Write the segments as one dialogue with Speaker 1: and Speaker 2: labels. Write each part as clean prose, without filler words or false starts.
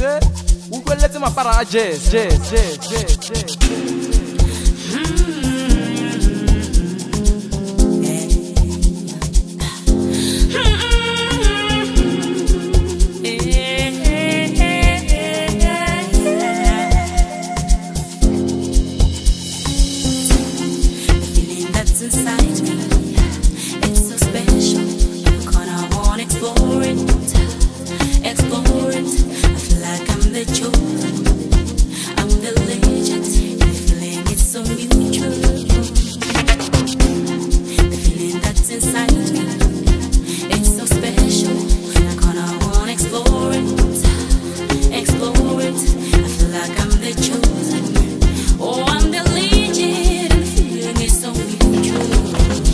Speaker 1: say, who will let him para jazz.
Speaker 2: Inside me, it's so special. Gonna wanna explore it. I feel like I'm the chosen, I'm the legend. The feeling is so mutual. The feeling that's inside me, it's so special. I'm gonna wanna explore it. I feel like I'm the chosen. Oh, I'm the legend. The feeling is so mutual.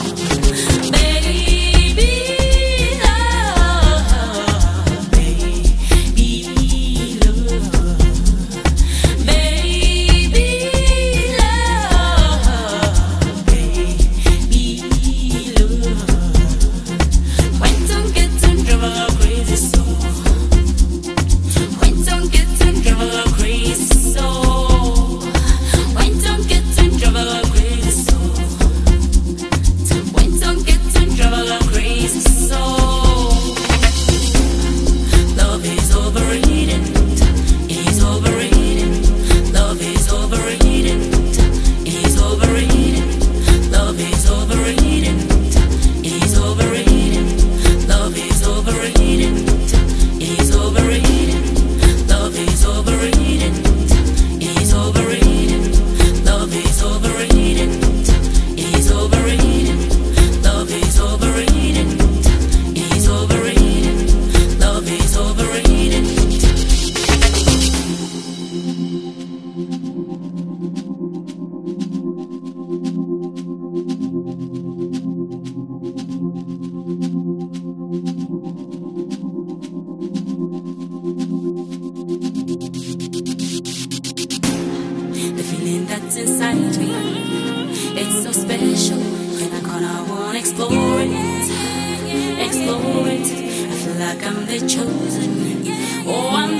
Speaker 2: That's inside me, it's so special. I'm gonna wanna explore it. I feel like I'm the chosen. Oh, I'm